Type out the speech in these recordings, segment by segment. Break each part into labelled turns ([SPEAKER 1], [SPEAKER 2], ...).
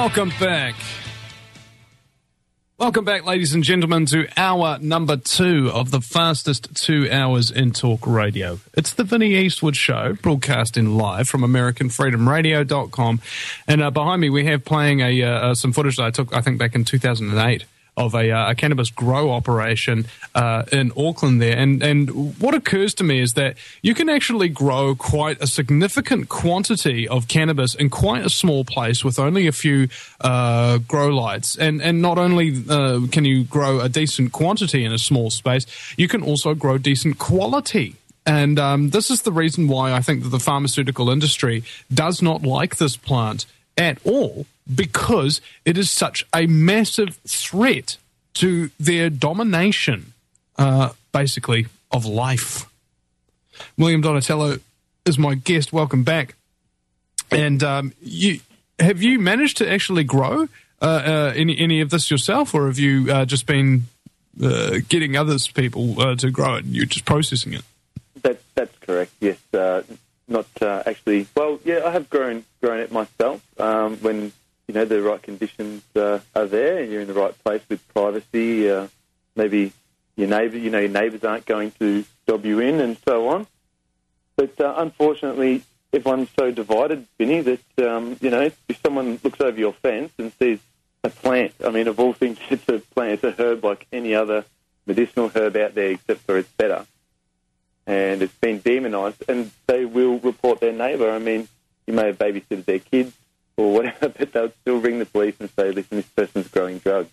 [SPEAKER 1] Welcome back. Welcome back, ladies and gentlemen, to hour number 2 of the fastest 2 hours in talk radio. It's the Vinnie Eastwood Show, broadcasting live from AmericanFreedomRadio.com. And behind me, we have playing some footage that I took, I think, back in 2008. Of a cannabis grow operation in Auckland there. And what occurs to me is that you can actually grow quite a significant quantity of cannabis in quite a small place with only a few grow lights. And not only can you grow a decent quantity in a small space, you can also grow decent quality. And this is the reason why I think that the pharmaceutical industry does not like this plant at all, because it is such a massive threat to their domination, basically, of life. William Donatello is my guest. Welcome back. And have you managed to actually grow any of this yourself, or have you just been getting others people to grow it and you're just processing it?
[SPEAKER 2] That's correct, yes. Not actually. Well, yeah, I have grown it myself when the right conditions are there, and you're in the right place with privacy. Maybe your neighbours aren't going to dob you in, and so on. But unfortunately, everyone's so divided, Vinny, that if someone looks over your fence and sees a plant, I mean, of all things, it's a plant, it's a herb like any other medicinal herb out there, except for it's better. And it's been demonised, and they will report their neighbour. I mean, you may have babysitted their kids or whatever, but they'll still ring the police and say, listen, this person's growing drugs.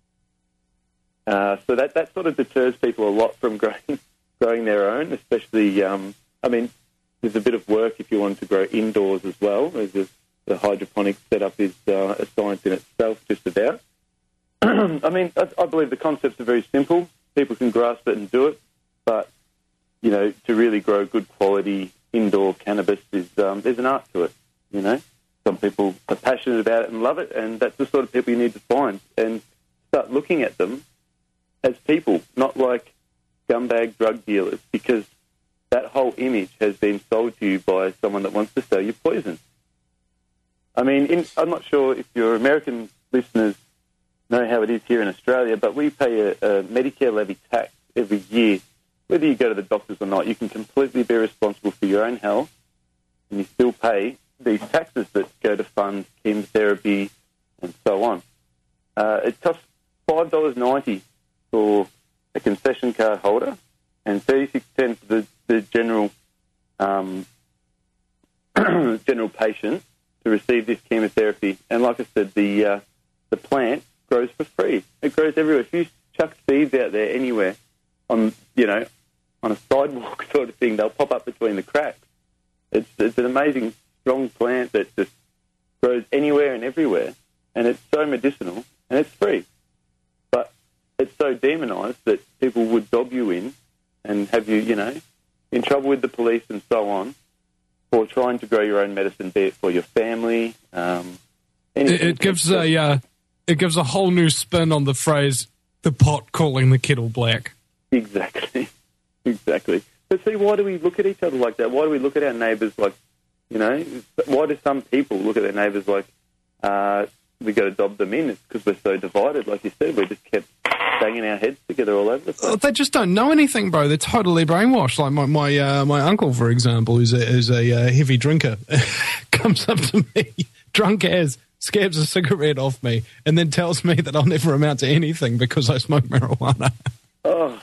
[SPEAKER 2] So that sort of deters people a lot from growing their own, especially, there's a bit of work if you want to grow indoors as well. The hydroponic setup is a science in itself, just about. I believe the concepts are very simple. People can grasp it and do it, but to really grow good quality indoor cannabis is there's an art to it, Some people are passionate about it and love it, and that's the sort of people you need to find and start looking at them as people, not like scumbag drug dealers, because that whole image has been sold to you by someone that wants to sell you poison. I mean, I'm not sure if your American listeners know how it is here in Australia, but we pay a Medicare levy tax every year. Whether you go to the doctors or not, you can completely be responsible for your own health, and you still pay these taxes that go to fund chemotherapy and so on. It costs $5.90 for a concession card holder and 36 cents for the general general patient to receive this chemotherapy. And like I said, the plant grows for free. It grows everywhere. If you chuck seeds out there anywhere on a sidewalk sort of thing, they'll pop up between the cracks. It's an amazing, strong plant that just grows anywhere and everywhere, and it's so medicinal, and it's free. But it's so demonised that people would dob you in and have you, in trouble with the police and so on for trying to grow your own medicine, be it for your family.
[SPEAKER 1] It gives a whole new spin on the phrase, the pot calling the kettle black.
[SPEAKER 2] Exactly. But see, why do we look at each other like that? Why do we look at our neighbours like, why do some people look at their neighbours like we got to dob them in? It's because we're so divided, like you said. We just kept banging our heads together all over the place.
[SPEAKER 1] They just don't know anything, bro. They're totally brainwashed. Like my uncle, for example, who's a heavy drinker, comes up to me, drunk as, scabs a cigarette off me, and then tells me that I'll never amount to anything because I smoke marijuana.
[SPEAKER 2] Oh.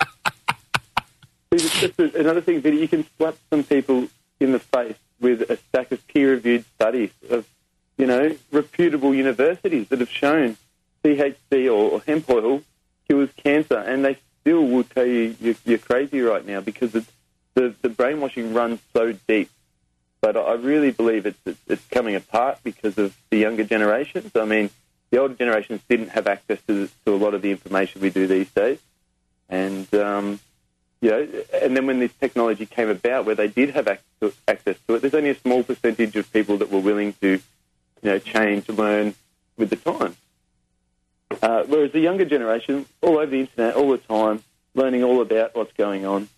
[SPEAKER 2] Just another thing, Vinny, you can slap some people in the face with a stack of peer-reviewed studies of, reputable universities that have shown THC or hemp oil cures cancer, and they still will tell you you're crazy right now because the brainwashing runs so deep. But I really believe it's coming apart because of the younger generations. I mean, the older generations didn't have access to a lot of the information we do these days, and and then when this technology came about where they did have access to it, there's only a small percentage of people that were willing to, change, learn with the time. Whereas the younger generation, all over the internet, all the time, learning all about what's going on,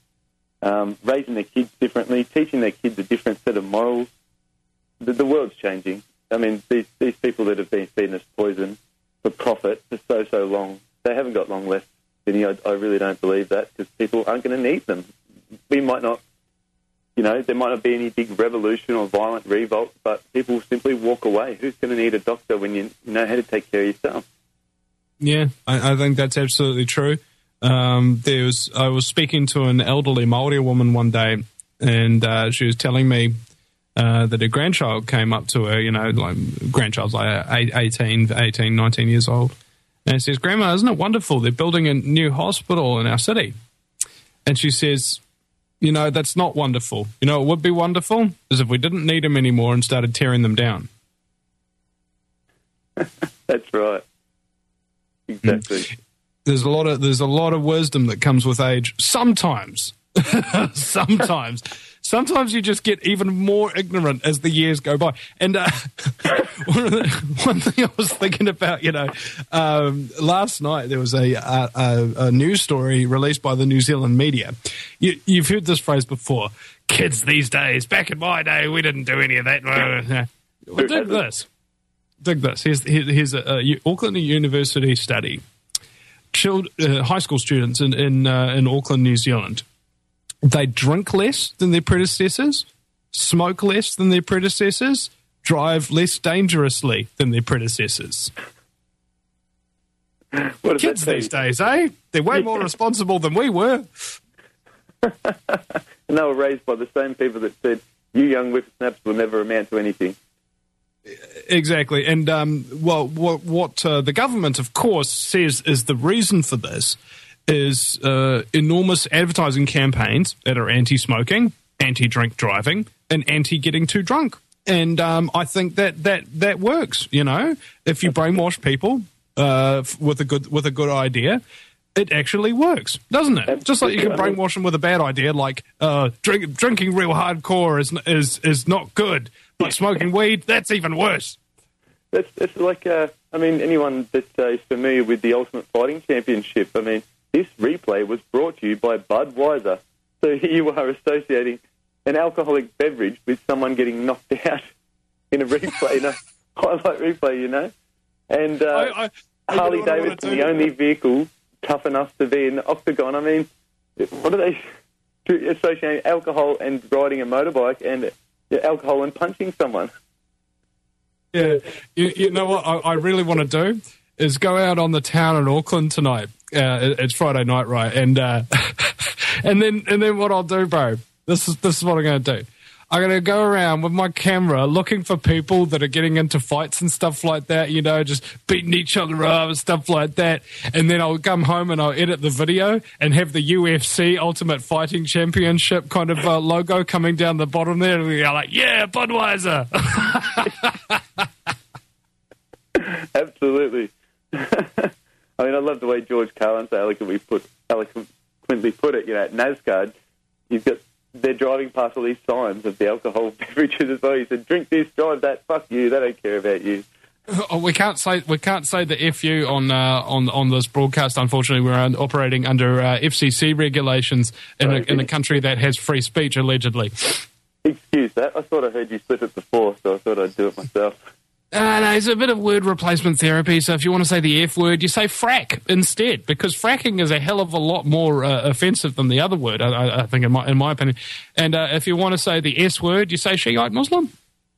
[SPEAKER 2] raising their kids differently, teaching their kids a different set of morals. The world's changing, I mean, these people that have been feeding us poison for profit for so long, they haven't got long left. Vinny, I really don't believe that, because people aren't going to need them. We might not, there might not be any big revolution or violent revolt, but people will simply walk away. Who's going to need a doctor when you know how to take care of yourself?
[SPEAKER 1] Yeah, I think that's absolutely true. I was speaking to an elderly Māori woman one day, and she was telling me that her grandchild came up to her, grandchild's like 18, 19 years old. And she says, "Grandma, isn't it wonderful? They're building a new hospital in our city." And she says, "That's not wonderful. It would be wonderful is if we didn't need them anymore and started tearing them down."
[SPEAKER 2] That's right. Exactly.
[SPEAKER 1] There's a lot of wisdom that comes with age. Sometimes you just get even more ignorant as the years go by. And one thing I was thinking about, last night there was a news story released by the New Zealand media. You've heard this phrase before: "Kids these days, back in my day, we didn't do any of that." Well, dig this. Here's a Auckland University study. High school students in Auckland, New Zealand, they drink less than their predecessors, smoke less than their predecessors, drive less dangerously than their predecessors. Kids these days, eh? They're way more responsible than we were.
[SPEAKER 2] And they were raised by the same people that said, "You young whippersnaps will never amount to anything."
[SPEAKER 1] Exactly. And, what the government, of course, says is the reason for this is enormous advertising campaigns that are anti-smoking, anti-drink driving, and anti-getting too drunk. And I think that works, If you brainwash people with a good idea, it actually works, doesn't it? Just like you can brainwash them with a bad idea, like drinking real hardcore is not good. But smoking weed, that's even worse.
[SPEAKER 2] It's like, anyone that is familiar with the Ultimate Fighting Championship, this replay was brought to you by Budweiser. So here you are associating an alcoholic beverage with someone getting knocked out in a replay, in a highlight replay, And Harley Davidson, the only vehicle tough enough to be in the octagon. What are they associating alcohol and riding a motorbike and alcohol and punching someone?
[SPEAKER 1] Yeah, you know what I really want to do is go out on the town in Auckland tonight. It's Friday night, right? And and then what I'll do, bro? This is what I'm going to do. I'm going to go around with my camera looking for people that are getting into fights and stuff like that, just beating each other up and stuff like that. And then I'll come home and I'll edit the video and have the UFC Ultimate Fighting Championship kind of logo coming down the bottom there. And we're like, yeah, Budweiser.
[SPEAKER 2] Absolutely. I love the way George Carlin so eloquently put it, at NASCAR, they're driving past all these signs of the alcohol beverages as well. He said, "Drink this, drive that. Fuck you. They don't care about you."
[SPEAKER 1] Oh, we can't say the FU on this broadcast. Unfortunately, we're operating under FCC regulations in a country that has free speech, allegedly.
[SPEAKER 2] Excuse that. I thought I heard you slip it before, so I thought I'd do it myself.
[SPEAKER 1] No, it's a bit of word replacement therapy. So if you want to say the F word, you say frack instead, because fracking is a hell of a lot more offensive than the other word, I think, in my opinion. And if you want to say the S word, you say Shiite Muslim.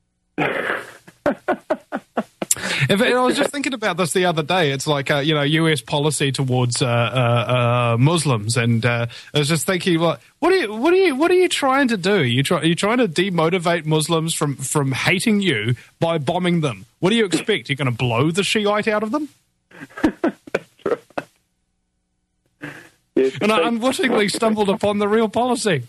[SPEAKER 1] I was just thinking about this the other day. It's like, U.S. policy towards Muslims, and I was just thinking, what are you trying to do? Are you trying to demotivate Muslims from hating you by bombing them? What do you expect? You're going to blow the Shiite out of them?
[SPEAKER 2] That's right. Yeah,
[SPEAKER 1] and I unwittingly stumbled upon the real policy.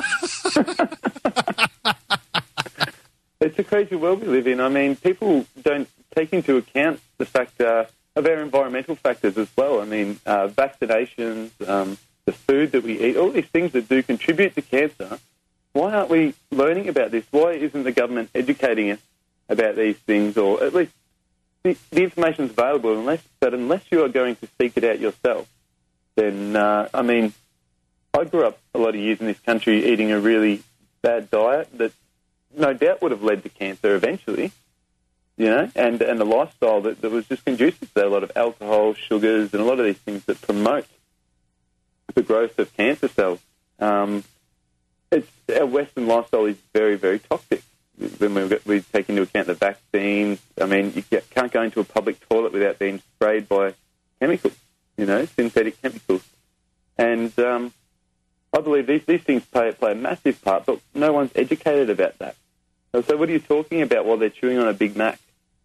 [SPEAKER 2] It's a crazy world we live in. People don't take into account the fact of our environmental factors as well. Vaccinations, the food that we eat, all these things that do contribute to cancer. Why aren't we learning about this? Why isn't the government educating us about these things? Or at least the information is available, unless you are going to seek it out yourself, then, I grew up a lot of years in this country eating a really bad diet that no doubt would have led to cancer eventually. and a lifestyle that was just conducive to that. A lot of alcohol, sugars, and a lot of these things that promote the growth of cancer cells. Our Western lifestyle is very, very toxic. When we take into account the vaccines, I mean, you can't go into a public toilet without being sprayed by chemicals, synthetic chemicals. And I believe these things play a massive part, but no one's educated about that. So what are you talking about while they're chewing on a Big Mac?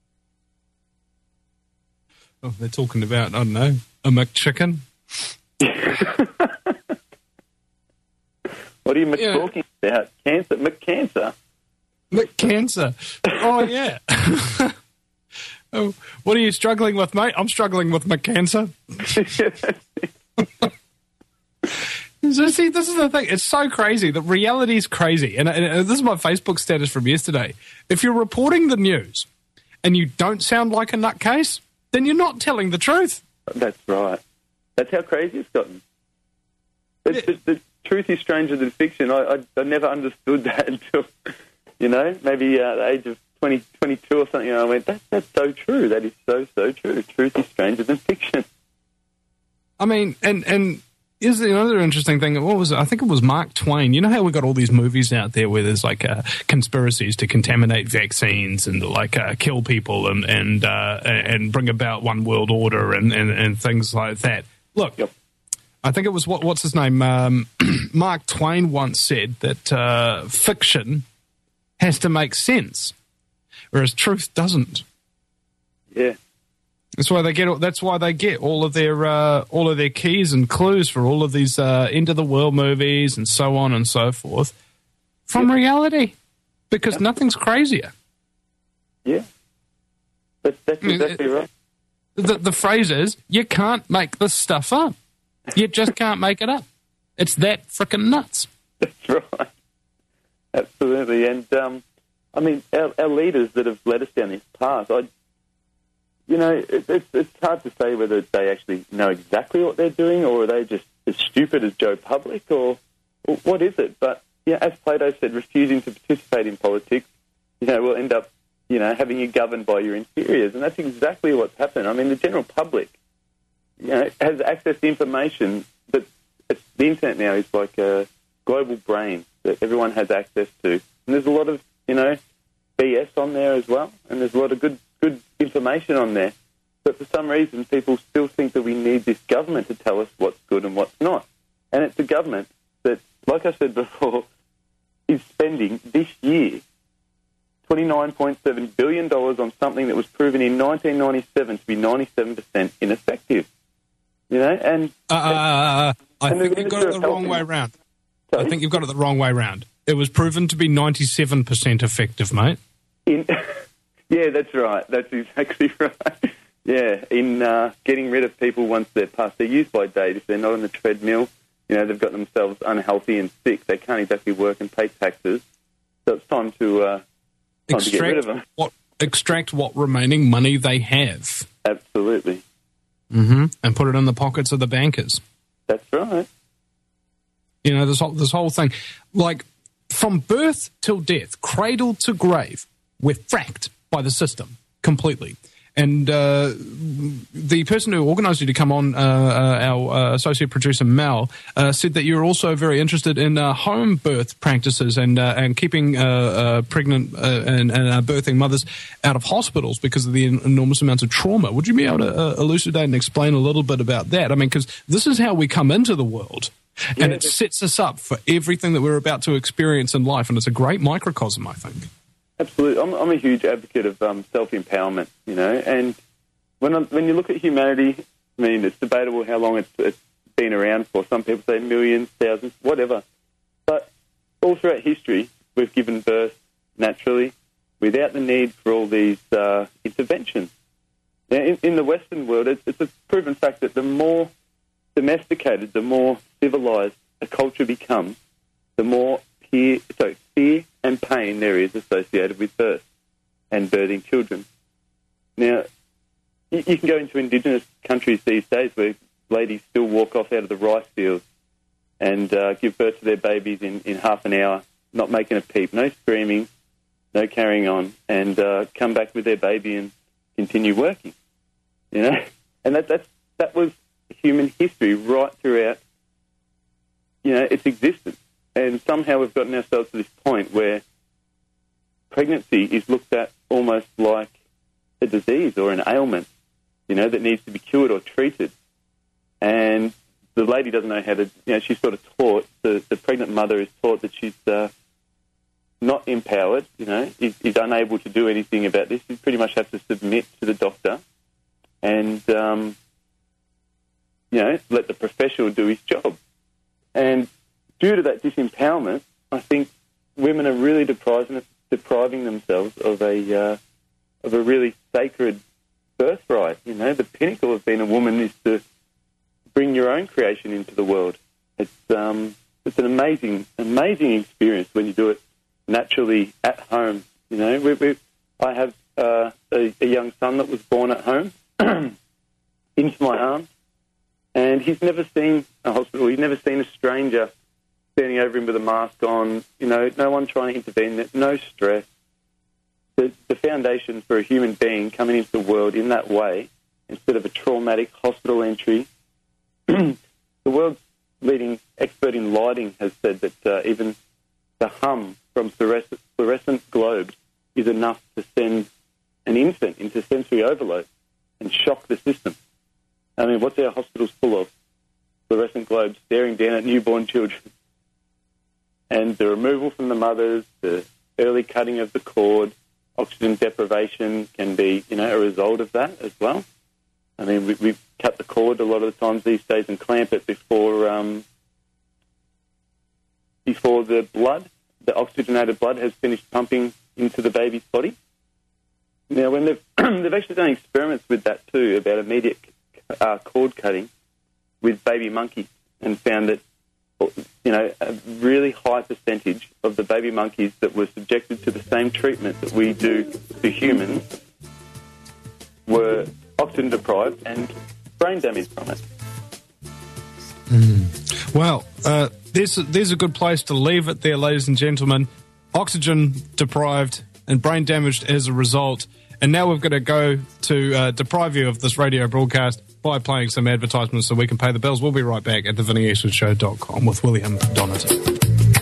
[SPEAKER 1] Oh, they're talking about, I don't know, a McChicken.
[SPEAKER 2] What are you talking about? Cancer? McCancer?
[SPEAKER 1] McCancer. Oh, yeah. Oh, what are you struggling with, mate? I'm struggling with McCancer. So, see, this is the thing. It's so crazy. The reality is crazy. And this is my Facebook status from yesterday. If you're reporting the news and you don't sound like a nutcase, then you're not telling the truth.
[SPEAKER 2] That's right. That's how crazy it's gotten. The truth is stranger than fiction. I never understood that until, maybe the age of 22 or something. I went, that's so true. That is so true. Truth is stranger than fiction.
[SPEAKER 1] I mean, and is another interesting thing. What was it? I think it was Mark Twain. You know how we got all these movies out there where there's like conspiracies to contaminate vaccines and like kill people and bring about one world order and things like that. Look,
[SPEAKER 2] yep.
[SPEAKER 1] I think it was what's his name? Mark Twain once said that fiction has to make sense, whereas truth doesn't.
[SPEAKER 2] Yeah.
[SPEAKER 1] That's why they get all of their keys and clues for all of these end of the world movies and so on and so forth from reality, because nothing's crazier.
[SPEAKER 2] Yeah, that's exactly right.
[SPEAKER 1] The phrase is, you can't make this stuff up. You just can't make it up. It's that frickin' nuts.
[SPEAKER 2] That's right. Absolutely. And I mean, our leaders that have led us down this path, it's hard to say whether they actually know exactly what they're doing, or are they just as stupid as Joe Public, or what is it? But as Plato said, refusing to participate in politics, will end up, having you governed by your inferiors, and that's exactly what's happened. I mean, the general public, has access to information that the internet now is like a global brain that everyone has access to, and there's a lot of BS on there as well, and there's a lot of good information on there, but for some reason people still think that we need this government to tell us what's good and what's not. And it's a government that, like I said before, is spending this year $29.7 billion on something that was proven in 1997 to be 97% ineffective. And
[SPEAKER 1] I think you've got it the wrong way round. I think you've got it the wrong way round. It was proven to be 97% effective, mate.
[SPEAKER 2] Yeah, that's right. That's exactly right. Yeah, in getting rid of people once they're past their use-by date. If they're not on the treadmill, they've got themselves unhealthy and sick. They can't exactly work and pay taxes. So it's time to get rid of them.
[SPEAKER 1] Extract what remaining money they have.
[SPEAKER 2] Absolutely.
[SPEAKER 1] Mm-hmm. And put it in the pockets of the bankers.
[SPEAKER 2] That's right.
[SPEAKER 1] This whole thing, like from birth till death, cradle to grave, we're fracked by the system completely. And the person who organised you to come on, our associate producer Mal, said that you're also very interested in home birth practices and keeping pregnant and birthing mothers out of hospitals because of the enormous amounts of trauma. Would you be able to elucidate and explain a little bit about that? I mean, because this is how we come into the world, and it sets us up for everything that we're about to experience in life, and it's a great microcosm, I think.
[SPEAKER 2] Absolutely. I'm a huge advocate of self-empowerment, and when you look at humanity, I mean, it's debatable how long it's been around for. Some people say millions, thousands, whatever. But all throughout history, we've given birth naturally without the need for all these interventions. Now, in the Western world, it's a proven fact that the more domesticated, the more civilized a culture becomes, the more fear and pain there is associated with birth and birthing children. Now, you can go into indigenous countries these days where ladies still walk off out of the rice fields and give birth to their babies in half an hour, not making a peep, no screaming, no carrying on, and come back with their baby and continue working. You know, and that was human history right throughout, you know, its existence. And somehow we've gotten ourselves to this point where pregnancy is looked at almost like a disease or an ailment, you know, that needs to be cured or treated. And the lady doesn't know how to, you know, she's sort of taught, the pregnant mother is taught that she's not empowered, you know, is unable to do anything about this. You pretty much have to submit to the doctor and, you know, let the professional do his job. And due to that disempowerment, I think women are really depriving themselves of a really sacred birthright. You know, the pinnacle of being a woman is to bring your own creation into the world. It's an amazing experience when you do it naturally at home. You know, I have a young son that was born at home into my arms, and he's never seen a hospital. He's never seen a stranger standing over him with a mask on. You know, no one trying to intervene. No stress. The foundation for a human being coming into the world in that way, instead of a traumatic hospital entry. The world's leading expert in lighting has said that even the hum from fluorescent globes is enough to send an infant into sensory overload and shock the system. I mean, what's our hospitals full of? Fluorescent globes staring down at newborn children. And the removal from the mothers, the early cutting of the cord, oxygen deprivation can be, you know, a result of that as well. I mean, we cut the cord a lot of the times these days and clamp it before the blood, the oxygenated blood, has finished pumping into the baby's body. Now, when they've actually done experiments with that too, about immediate cord cutting with baby monkeys, and found that, you know, a really high percentage of the baby monkeys that were subjected to the same treatment that we do to humans were oxygen deprived and brain damage from it.
[SPEAKER 1] Well, there's a good place to leave it there, ladies and gentlemen. Oxygen deprived and brain damaged as a result. And now we've got to go to deprive you of this radio broadcast by playing some advertisements so we can pay the bills. We'll be right back at thevinnieeastwoodshow.com with William Donato.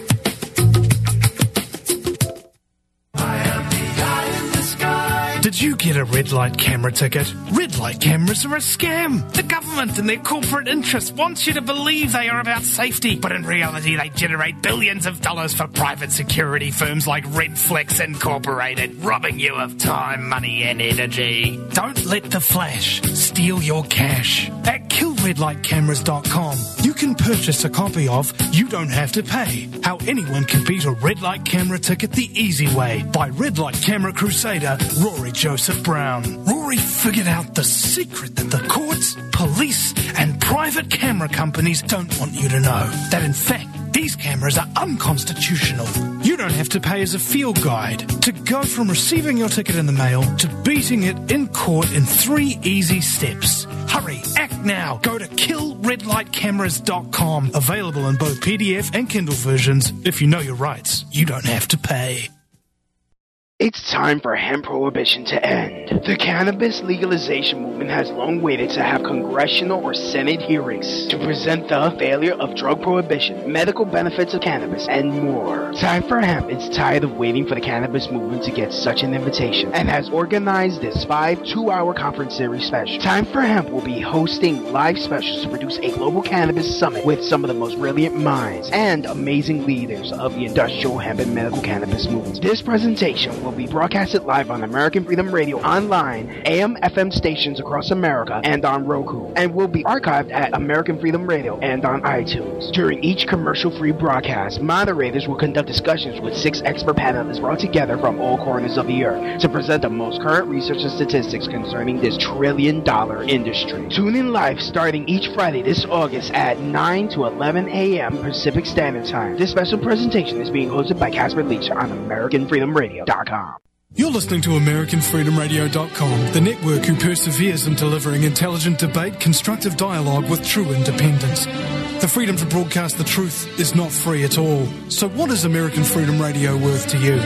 [SPEAKER 3] Did you get a red light camera ticket? Red light cameras are a scam. The government and their corporate interests want you to believe they are about safety, but in reality they generate billions of dollars for private security firms like Redflex Incorporated, robbing you of time, money and energy. Don't let the flash steal your cash. At killredlightcameras.com, you can purchase a copy of You Don't Have to Pay, How Anyone Can Beat a Red Light Camera Ticket the Easy Way by Red Light Camera Crusader Rory Joseph Brown. Rory figured out the secret that the courts, police and private camera companies don't want you to know. That in fact, these cameras are unconstitutional. You don't have to pay as a field guide to go from receiving your ticket in the mail to beating it in court in 3 easy steps. Hurry, act now. Go to killredlightcameras.com. Available in both PDF and Kindle versions. If you know your rights, you don't have to pay.
[SPEAKER 4] It's time for hemp prohibition to end. The cannabis legalization movement has long waited to have congressional or Senate hearings to present the failure of drug prohibition, medical benefits of cannabis, and more. Time for Hemp is tired of waiting for the cannabis movement to get such an invitation and has organized this 5 2-hour conference series special. Time for Hemp will be hosting live specials to produce a global cannabis summit with some of the most brilliant minds and amazing leaders of the industrial hemp and medical cannabis movement. This presentation will be broadcasted live on American Freedom Radio online, AM, FM stations across America, and on Roku, and will be archived at American Freedom Radio and on iTunes. During each commercial-free broadcast, moderators will conduct discussions with 6 expert panelists brought together from all corners of the earth to present the most current research and statistics concerning this trillion-dollar industry. Tune in live starting each Friday this August at 9 to 11 a.m. Pacific Standard Time. This special presentation is being hosted by Casper Leacher on AmericanFreedomRadio.com.
[SPEAKER 3] You're listening to AmericanFreedomRadio.com, the network who perseveres in delivering intelligent debate, constructive dialogue with true independence. The freedom to broadcast the truth is not free at all. So what is American Freedom Radio worth to you?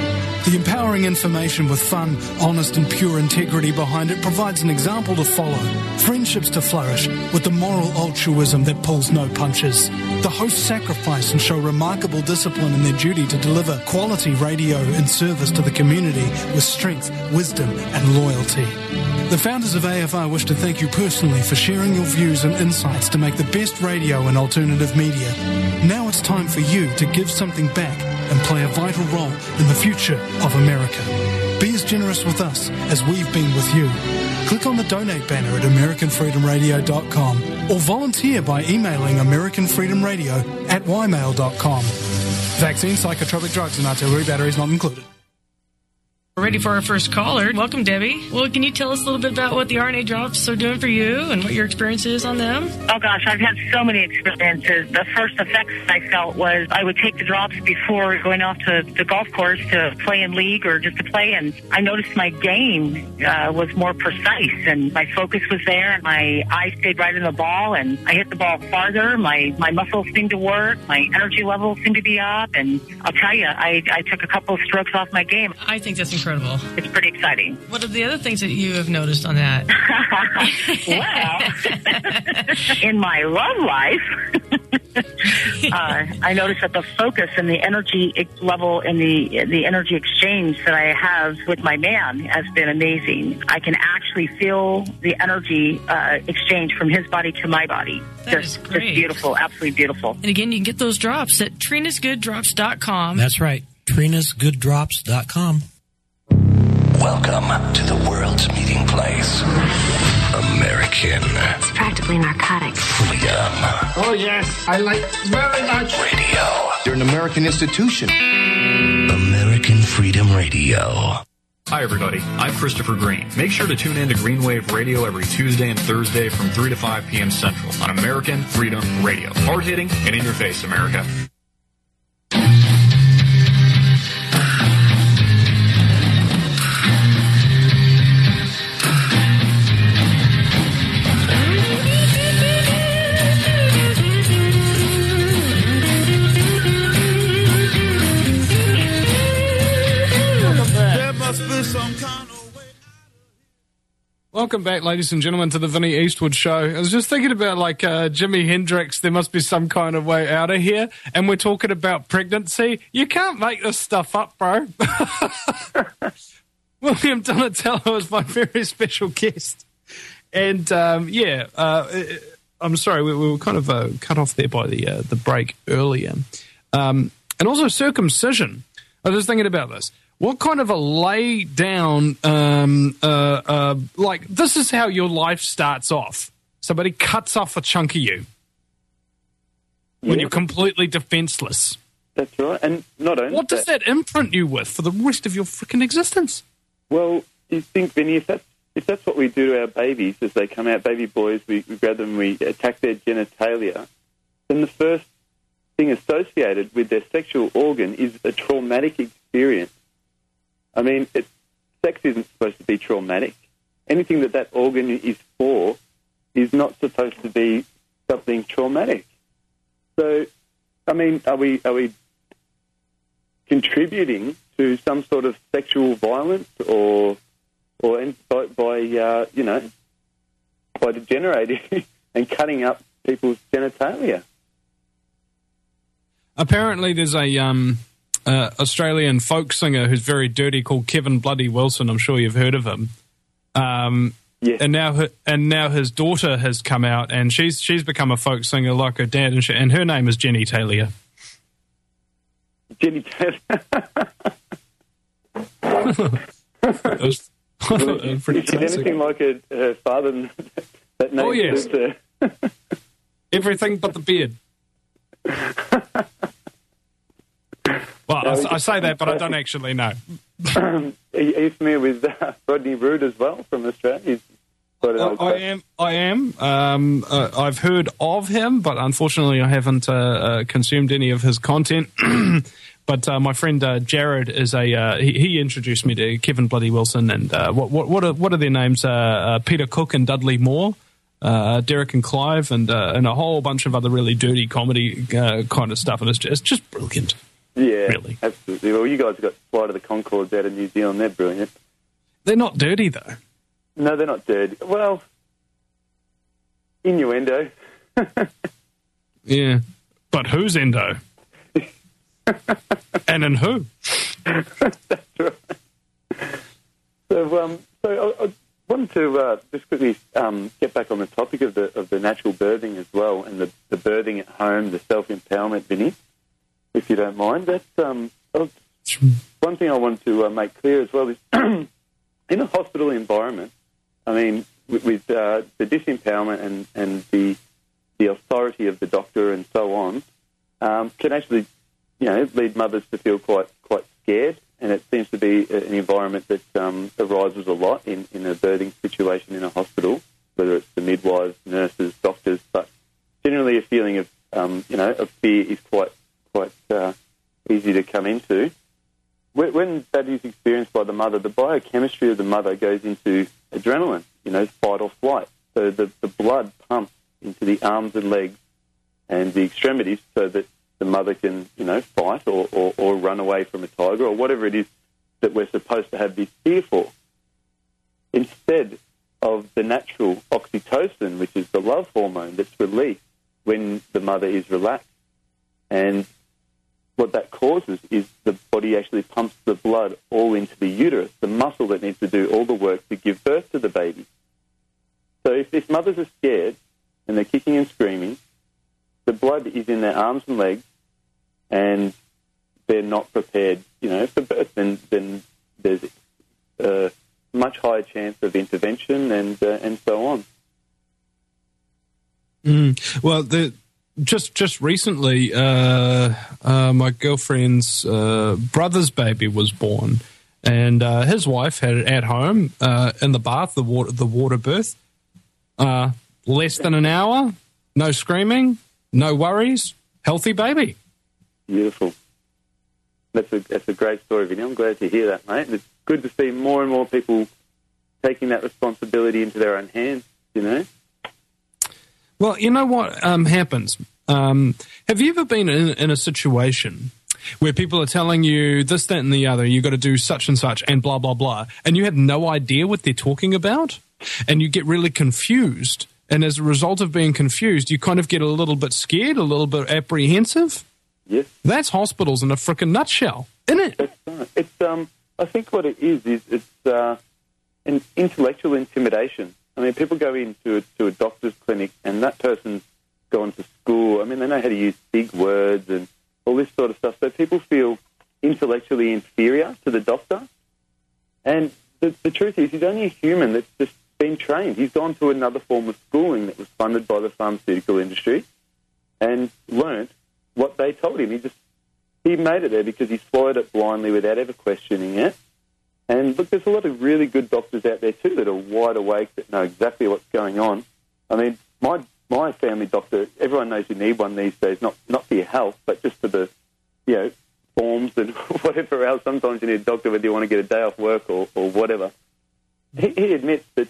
[SPEAKER 3] The empowering information with fun, honest and pure integrity behind it provides an example to follow. Friendships to flourish with the moral altruism that pulls no punches. The hosts sacrifice and show remarkable discipline in their duty to deliver quality radio in service to the community with strength, wisdom and loyalty. The founders of AFR wish to thank you personally for sharing your views and insights to make the best radio and alternative media. Now it's time for you to give something back and play a vital role in the future of America. Be as generous with us as we've been with you. Click on the donate banner at AmericanFreedomRadio.com or volunteer by emailing AmericanFreedomRadio@ymail.com. Vaccine, psychotropic drugs and artillery batteries not included.
[SPEAKER 5] We're ready for our first caller. Welcome, Debbie. Well, can you tell us a little bit about what the RNA drops are doing for you and what your experience is on them?
[SPEAKER 6] Oh, gosh, I've had so many experiences. The first effects I felt was I would take the drops before going off to the golf course to play in league or just to play, and I noticed my game was more precise, and my focus was there, and my eye stayed right in the ball, and I hit the ball farther. My muscles seemed to work. My energy levels seemed to be up, and I'll tell you, I took a couple of strokes off my game.
[SPEAKER 5] I think that's incredible.
[SPEAKER 6] It's pretty exciting.
[SPEAKER 5] What are the other things that you have noticed on that?
[SPEAKER 6] Well, in my love life, I noticed that the focus and the energy level and the energy exchange that I have with my man has been amazing. I can actually feel the energy exchange from his body to my body.
[SPEAKER 5] That is great.
[SPEAKER 6] Just beautiful, absolutely beautiful.
[SPEAKER 5] And again, you can get those drops at TrinasGoodDrops.com.
[SPEAKER 7] That's right, TrinasGoodDrops.com.
[SPEAKER 8] Welcome to the world's meeting place. American.
[SPEAKER 9] It's practically narcotic.
[SPEAKER 8] Freedom.
[SPEAKER 10] Oh, yes. I like very much.
[SPEAKER 8] Radio.
[SPEAKER 10] You're an American institution.
[SPEAKER 8] American Freedom Radio.
[SPEAKER 11] Hi, everybody. I'm Christopher Green. Make sure to tune in to Greenwave Radio every Tuesday and Thursday from 3 to 5 p.m. Central on American Freedom Radio. Hard-hitting and in your face, America.
[SPEAKER 1] Welcome back, ladies and gentlemen, to the Vinnie Eastwood Show. I was just thinking about, like, Jimi Hendrix, there must be some kind of way out of here, and we're talking about pregnancy. You can't make this stuff up, bro. William Donatello is my very special guest. And, I'm sorry, we were kind of cut off there by the break earlier. And also circumcision. I was just thinking about this. What kind of a lay down, like, this is how your life starts off. Somebody cuts off a chunk of you when you're completely defenseless.
[SPEAKER 2] That's right. And not only
[SPEAKER 1] what does that imprint you with for the rest of your freaking existence?
[SPEAKER 2] Well, you think, Vinny, if that's what we do to our babies as they come out, baby boys, we grab them, we attack their genitalia, then the first thing associated with their sexual organ is a traumatic experience. I mean, sex isn't supposed to be traumatic. Anything that organ is for is not supposed to be something traumatic. So, I mean, are we contributing to some sort of sexual violence or by degenerating and cutting up people's genitalia?
[SPEAKER 1] Apparently, there's a Australian folk singer who's very dirty called Kevin Bloody Wilson. I'm sure you've heard of him.
[SPEAKER 2] Yes.
[SPEAKER 1] And now his daughter has come out, and she's become a folk singer like her dad, and her name is Jenny Taylor.
[SPEAKER 2] Jenny Taylor.
[SPEAKER 1] That was pretty
[SPEAKER 2] She's anything like her father. That name.
[SPEAKER 1] Oh yes. Everything but the beard. Well, I say that, but I don't actually know.
[SPEAKER 2] Are you familiar with Rodney Rood as well from Australia?
[SPEAKER 1] I am. I've heard of him, but unfortunately I haven't consumed any of his content. But my friend Jared is he introduced me to Kevin Bloody Wilson, and what are their names? Peter Cook and Dudley Moore, Derek and Clive, and a whole bunch of other really dirty comedy kind of stuff, and it's just brilliant.
[SPEAKER 2] Yeah,
[SPEAKER 1] really.
[SPEAKER 2] Absolutely. Well, you guys have got Flight of the Conchords out of New Zealand. They're brilliant.
[SPEAKER 1] They're not dirty, though.
[SPEAKER 2] No, they're not dirty. Well, innuendo.
[SPEAKER 1] Yeah. But who's endo? And in who?
[SPEAKER 2] That's right. So I wanted to just quickly get back on the topic of the natural birthing as well, and the birthing at home, the self-empowerment, Vinny, if you don't mind. That's one thing I want to make clear as well is in a hospital environment, I mean, with the disempowerment and the authority of the doctor and so on, can actually, lead mothers to feel quite scared. And it seems to be an environment that arises a lot in a birthing situation in a hospital, whether it's the midwives, nurses, doctors. But generally, a feeling of of fear is quite easy to come into. When that is experienced by the mother, the biochemistry of the mother goes into adrenaline, fight or flight. So the blood pumps into the arms and legs and the extremities so that the mother can, fight or run away from a tiger or whatever it is that we're supposed to have this fear for. Instead of the natural oxytocin, which is the love hormone that's released when the mother is relaxed. And what that causes is the body actually pumps the blood all into the uterus, the muscle that needs to do all the work to give birth to the baby. So if mothers are scared and they're kicking and screaming, the blood is in their arms and legs, and they're not prepared, for birth. Then there's a much higher chance of intervention and so on.
[SPEAKER 1] Well, just recently, my girlfriend's brother's baby was born, and his wife had it at home in the bath, the water birth. Less than an hour, no screaming. No worries, healthy baby.
[SPEAKER 2] Beautiful. That's a great story, Vinny. I'm glad to hear that, mate. And it's good to see more and more people taking that responsibility into their own hands,
[SPEAKER 1] Well, you know what happens? Have you ever been in a situation where people are telling you this, that, and the other, you've got to do such and such and blah, blah, blah, and you have no idea what they're talking about, and you get really confused? And as a result of being confused, you kind of get a little bit scared, a little bit apprehensive.
[SPEAKER 2] Yes.
[SPEAKER 1] That's hospitals in a frickin' nutshell, isn't it?
[SPEAKER 2] That's right. It's, I think what it is it's an intellectual intimidation. I mean, people go into a doctor's clinic and that person's gone to school. I mean, they know how to use big words and all this sort of stuff. So people feel intellectually inferior to the doctor. And the truth is, he's only a human that's just been trained. He's gone to another form of schooling that was funded by the pharmaceutical industry and learnt what they told him. He made it there because he followed it blindly without ever questioning it. And look, there's a lot of really good doctors out there too that are wide awake, that know exactly what's going on. I mean, my family doctor, everyone knows you need one these days, not for your health, but just for the, forms and whatever else. Sometimes you need a doctor whether you want to get a day off work or whatever. He admits that,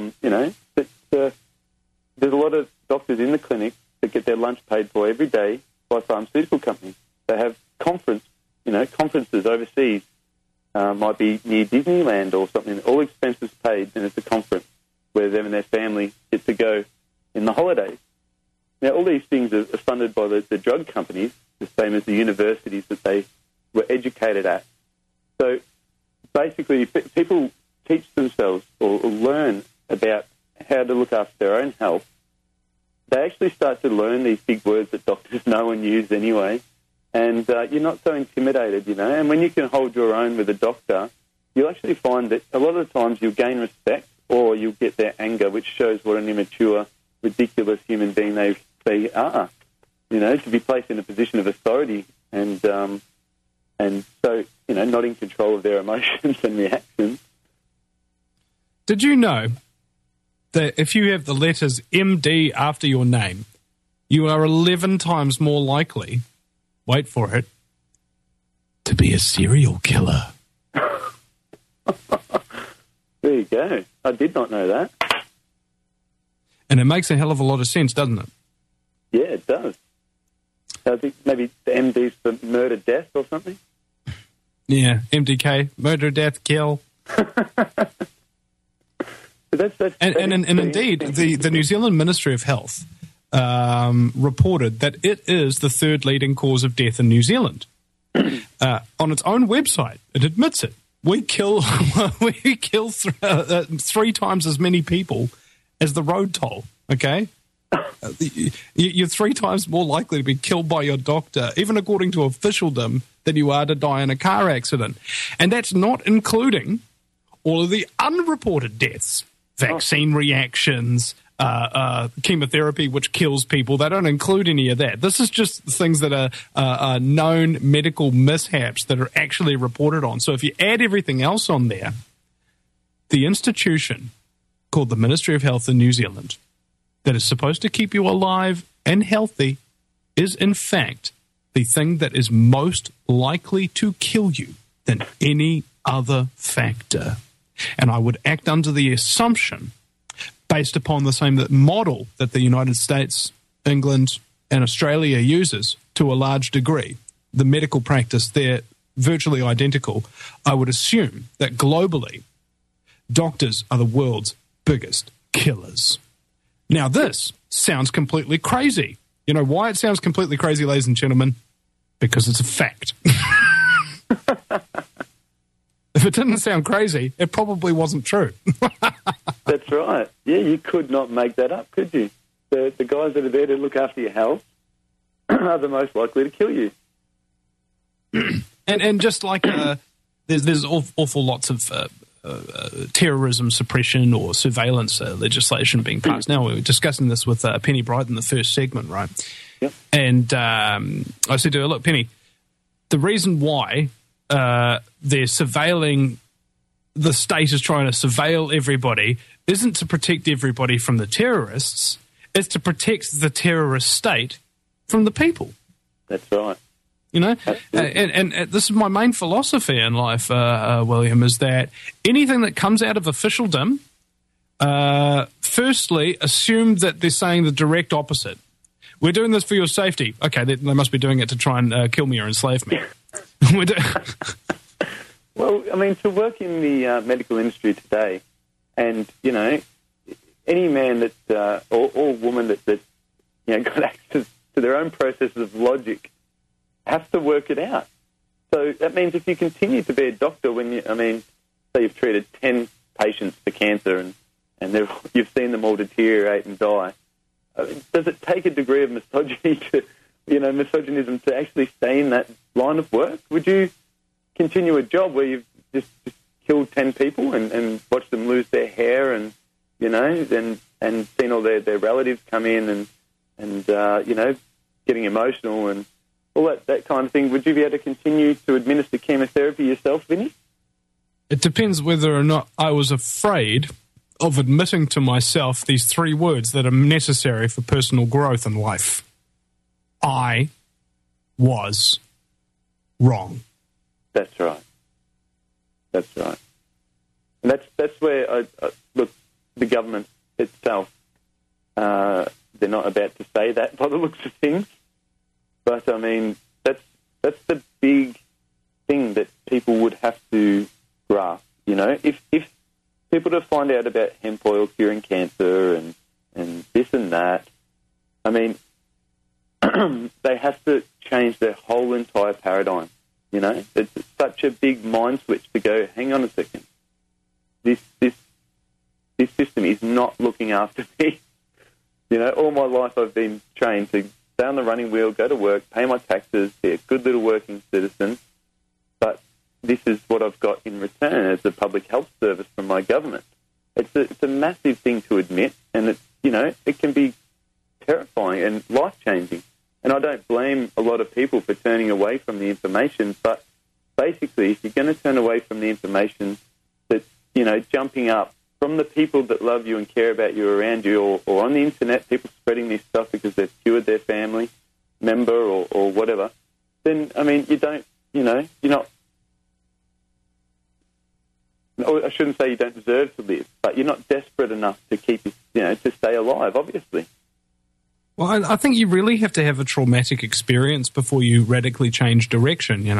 [SPEAKER 2] there's a lot of doctors in the clinic that get their lunch paid for every day by pharmaceutical companies. They have conferences overseas, might be near Disneyland or something, all expenses paid, and it's a conference where them and their family get to go in the holidays. Now, all these things are funded by the drug companies, the same as the universities that they were educated at. So basically, people teach themselves or learn about how to look after their own health. They actually start to learn these big words that doctors know and use anyway, and you're not so intimidated, And when you can hold your own with a doctor, you'll actually find that a lot of the times you'll gain respect or you'll get their anger, which shows what an immature, ridiculous human being they are, to be placed in a position of authority and so, not in control of their emotions and reactions.
[SPEAKER 1] Did you know that if you have the letters MD after your name, you are 11 times more likely, wait for it, to be a serial killer?
[SPEAKER 2] There you go. I did not know that.
[SPEAKER 1] And it makes a hell of a lot of sense, doesn't it?
[SPEAKER 2] Yeah, it does. I think maybe the MD's for murder, death or something.
[SPEAKER 1] Yeah, MDK, murder, death, kill. And indeed, the New Zealand Ministry of Health reported that it is the third leading cause of death in New Zealand. On its own website, it admits it. We kill 3 times as many people as the road toll. Okay, you're 3 times more likely to be killed by your doctor, even according to officialdom, than you are to die in a car accident, and that's not including all of the unreported deaths. Vaccine reactions, chemotherapy, which kills people. They don't include any of that. This is just things that are known medical mishaps that are actually reported on. So if you add everything else on there, the institution called the Ministry of Health in New Zealand that is supposed to keep you alive and healthy is, in fact, the thing that is most likely to kill you than any other factor. And I would act under the assumption, based upon the same model that the United States, England, and Australia uses to a large degree, the medical practice there virtually identical, I would assume that globally, doctors are the world's biggest killers. Now, this sounds completely crazy. You know why it sounds completely crazy, ladies and gentlemen? Because it's a fact. If it didn't sound crazy, it probably wasn't true.
[SPEAKER 2] That's right. Yeah, you could not make that up, could you? The guys that are there to look after your health are the most likely to kill you.
[SPEAKER 1] And just like there's awful lots of terrorism suppression or surveillance legislation being passed. Now, we were discussing this with Penny Bright in the first segment, right?
[SPEAKER 2] Yep.
[SPEAKER 1] And I said to her, look, Penny, the reason why they're surveilling, the state is trying to surveil everybody, isn't to protect everybody from the terrorists, it's to protect the terrorist state from the people.
[SPEAKER 2] That's right.
[SPEAKER 1] You know, and this is my main philosophy in life, William, is that anything that comes out of officialdom, firstly, assume that they're saying the direct opposite. We're doing this for your safety. Okay, they must be doing it to try and kill me or enslave me.
[SPEAKER 2] Well, I mean, to work in the medical industry today, and, you know, any man that, or woman that you know, got access to their own processes of logic have to work it out. So that means if you continue to be a doctor when you, I mean, say you've treated 10 patients for cancer and you've seen them all deteriorate and die, does it take a degree of misogyny to, you know, misogynism to actually stay in that line of work? Would you continue a job where you've just killed 10 people and watched them lose their hair and, you know, and seen all their relatives come in and you know, getting emotional and all that kind of thing? Would you be able to continue to administer chemotherapy yourself, Vinny?
[SPEAKER 1] It depends whether or not I was afraid of admitting to myself these 3 words that are necessary for personal growth in life. I was wrong.
[SPEAKER 2] That's right. That's right. And that's where I look, the government itself, they're not about to say that by the looks of things. But, I mean, that's the big thing that people would have to grasp, you know. If people to find out about hemp oil curing cancer and this and that, I mean, they have to change their whole entire paradigm, you know. It's such a big mind switch to go, hang on a second, this system is not looking after me. You know, all my life I've been trained to stay on the running wheel, go to work, pay my taxes, be a good little working citizen, but this is what I've got in return as a public health service from my government. It's a massive thing to admit, and it's, you know, it can be terrifying and life-changing. And I don't blame a lot of people for turning away from the information, but basically, if you're going to turn away from the information that's, you know, jumping up from the people that love you and care about you around you, or on the internet, people spreading this stuff because they've cured their family member or whatever, then, I mean, you don't, you know, you're not, I shouldn't say you don't deserve to live, but you're not desperate enough to keep, you know, to stay alive, obviously.
[SPEAKER 1] Well, I think you really have to have a traumatic experience before you radically change direction, You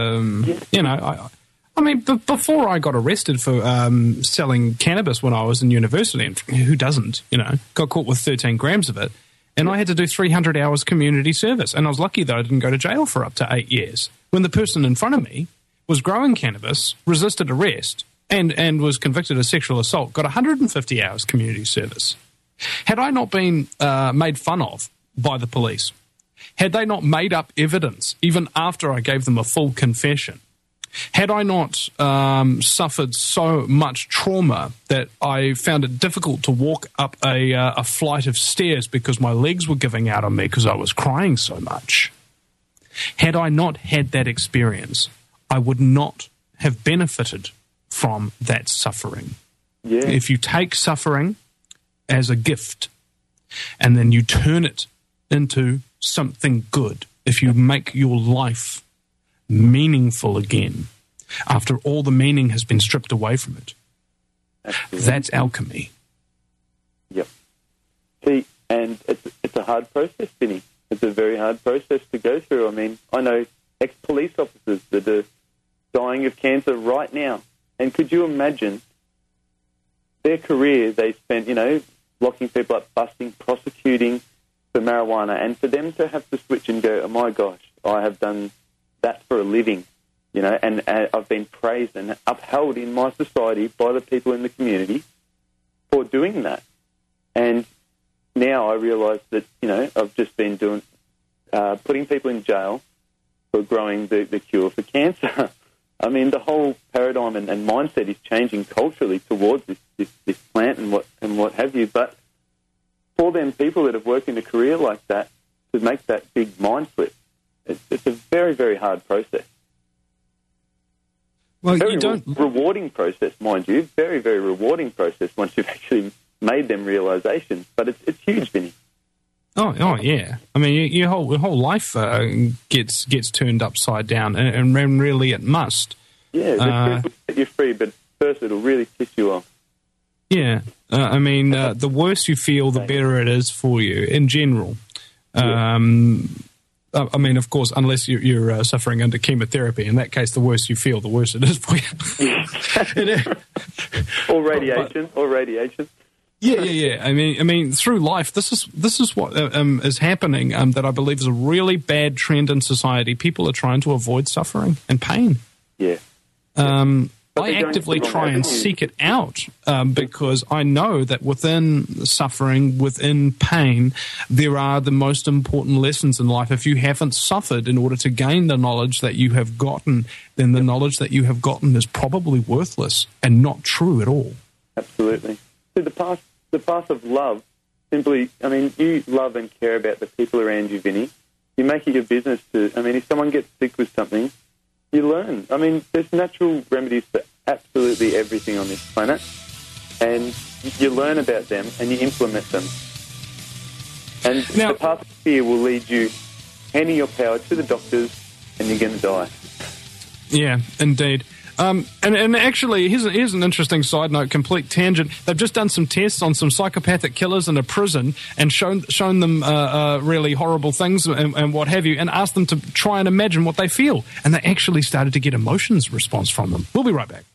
[SPEAKER 1] know, I mean, before I got arrested for selling cannabis when I was in university, and who doesn't, got caught with 13 grams of it, and I had to do 300 hours community service. And I was lucky that I didn't go to jail for up to 8 years. When the person in front of me was growing cannabis, resisted arrest, and was convicted of sexual assault, got 150 hours community service. Had I not been made fun of by the police, had they not made up evidence even after I gave them a full confession, had I not suffered so much trauma that I found it difficult to walk up a flight of stairs because my legs were giving out on me because I was crying so much, had I not had that experience, I would not have benefited from that suffering.
[SPEAKER 2] Yeah.
[SPEAKER 1] If you take suffering as a gift and then you turn it into something good, if you make your life meaningful again after all the meaning has been stripped away from it, that's alchemy.
[SPEAKER 2] Yep. See, and it's a hard process, Vinny. It's a very hard process to go through. I mean, I know ex-police officers that are dying of cancer right now. And could you imagine their career they spent, locking people up, busting, prosecuting for marijuana, and for them to have to switch and go, oh my gosh, I have done that for a living, and I've been praised and upheld in my society by the people in the community for doing that. And now I realise that, I've just been doing, putting people in jail for growing the cure for cancer. I mean, the whole paradigm and mindset is changing culturally towards this plant and what have you. But for them people that have worked in a career like that, to make that big mind flip, it's a very, very hard process.
[SPEAKER 1] Well,
[SPEAKER 2] very
[SPEAKER 1] you don't
[SPEAKER 2] rewarding process, mind you. Very, very rewarding process once you've actually made them realizations. But it's huge, Vinny.
[SPEAKER 1] Oh, yeah. I mean, your whole life gets turned upside down, and really it must.
[SPEAKER 2] Yeah, it'll set you free, but first it'll really piss you off.
[SPEAKER 1] Yeah, I mean, the worse you feel, the better it is for you in general. I mean, of course, unless you're suffering under chemotherapy. In that case, the worse you feel, the worse it is for you.
[SPEAKER 2] Or radiation.
[SPEAKER 1] Yeah. I mean, through life, this is what is happening. That I believe is a really bad trend in society. People are trying to avoid suffering and pain.
[SPEAKER 2] Yeah.
[SPEAKER 1] I actively try and seek it out because I know that within suffering, within pain, there are the most important lessons in life. If you haven't suffered in order to gain the knowledge that you have gotten, then the knowledge that you have gotten is probably worthless and not true at all.
[SPEAKER 2] Absolutely. So the path of love, simply, I mean, you love and care about the people around you, Vinny. You make it your business to, I mean, if someone gets sick with something, you learn. I mean, there's natural remedies for absolutely everything on this planet, and you learn about them and you implement them. And the path of fear will lead you handing your power to the doctors, and you're going to die.
[SPEAKER 1] Yeah, indeed. And actually, here's an interesting side note, complete tangent. They've just done some tests on some psychopathic killers in a prison and shown them really horrible things and what have you, and asked them to try and imagine what they feel. And they actually started to get emotions response from them. We'll be right back.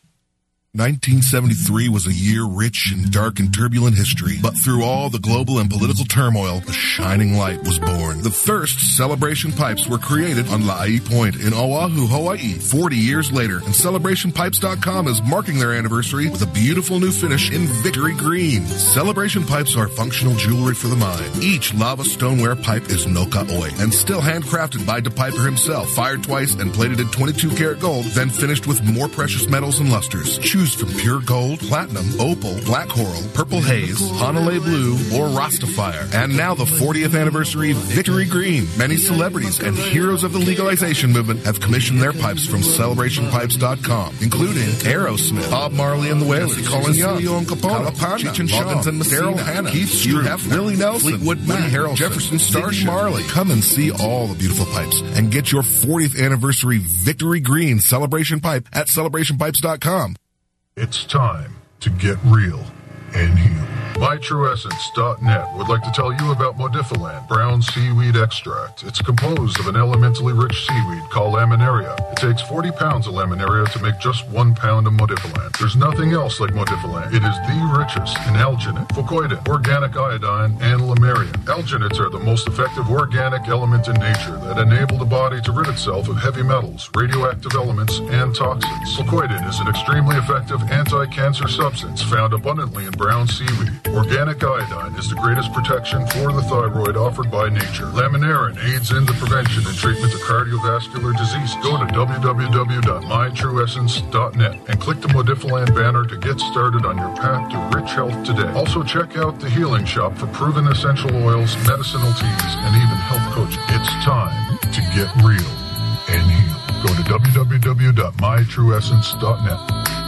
[SPEAKER 12] 1973 was a year rich in dark and turbulent history, but through all the global and political turmoil, a shining light was born. The first Celebration Pipes were created on La'i Point in Oahu, Hawaii, 40 years later, and CelebrationPipes.com is marking their anniversary with a beautiful new finish in Victory Green. Celebration Pipes are functional jewelry for the mind. Each lava stoneware pipe is no ka'oi and still handcrafted by DePiper himself, fired twice and plated in 22-karat gold, then finished with more precious metals and lusters. Choose from pure gold, platinum, opal, black coral, purple haze, Hanalei blue, or Rastafire. And now the 40th anniversary Victory Green. Many celebrities and heroes of the legalization movement have commissioned their pipes from CelebrationPipes.com, including Aerosmith, Bob Marley and the Wailers, Colin Young, Kalapana, Cheech and Chong, Daryl Hannah, Keith Stroup, Willie Nelson, Fleetwood Mac, Harrelson, Jefferson Starship, Marley. Come and see all the beautiful pipes and get your 40th anniversary Victory Green Celebration Pipe at CelebrationPipes.com.
[SPEAKER 13] It's time to get real and human.
[SPEAKER 12] MyTrueEssence.net would like to tell you about Modifilan brown seaweed extract. It's composed of an elementally rich seaweed called laminaria. It takes 40 pounds of laminaria to make just 1 pound of Modifilan. There's nothing else like Modifilan. It is the richest in alginate, fucoidin, organic iodine, and lamarian. Alginates are the most effective organic element in nature that enable the body to rid itself of heavy metals, radioactive elements, and toxins. Fucoidin is an extremely effective anti-cancer substance found abundantly in brown seaweed. Organic iodine is the greatest protection for the thyroid offered by nature. Laminarin aids in the prevention and treatment of cardiovascular disease. Go to www.mytrueessence.net and click the Modifilan banner to get started on your path to rich health today. Also check out the Healing Shop for proven essential oils, medicinal teas, and even health coaching. It's time to get real and heal. Go to www.mytrueessence.net.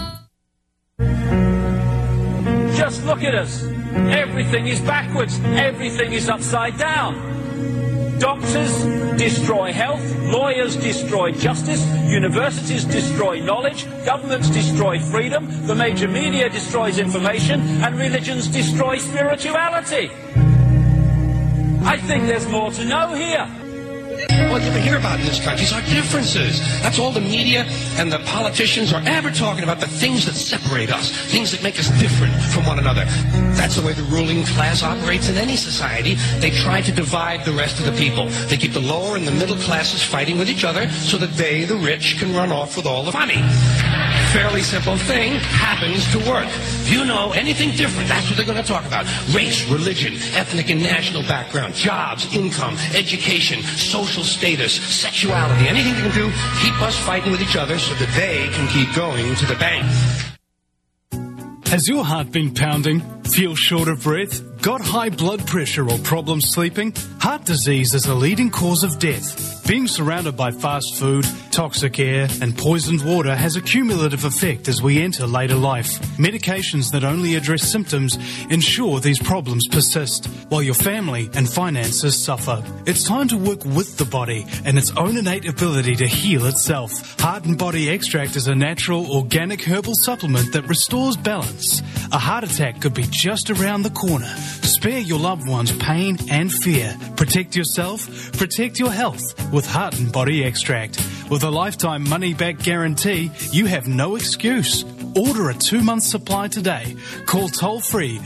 [SPEAKER 13] Just look at us. Everything is backwards. Everything is upside down. Doctors destroy health, lawyers destroy justice, universities destroy knowledge, governments destroy freedom, the major media destroys information, and religions destroy spirituality. I think there's more to know here.
[SPEAKER 14] What you hear about in this country is our differences. That's all the media and the politicians are ever talking about, the things that separate us, things that make us different from one another. That's the way the ruling class operates in any society. They try to divide the rest of the people. They keep the lower and the middle classes fighting with each other so that they, the rich, can run off with all the money. Fairly simple thing happens to work. If you know anything different, that's what they're going to talk about. Race, religion, ethnic and national background, jobs, income, education, social status, sexuality, anything they can do, keep us fighting with each other so that they can keep going to the bank.
[SPEAKER 3] Has your heart been pounding? Feel short of breath? Got high blood pressure or problems sleeping? Heart disease is a leading cause of death. Being surrounded by fast food, toxic air and poisoned water has a cumulative effect as we enter later life. Medications that only address symptoms ensure these problems persist, while your family and finances suffer. It's time to work with the body and its own innate ability to heal itself. Heart and Body Extract is a natural, organic herbal supplement that restores balance. A heart attack could be just around the corner. Spare your loved ones pain and fear. Protect yourself, protect your health with Heart and Body Extract. With a lifetime money-back guarantee, you have no excuse. Order a 2-month supply today. Call toll-free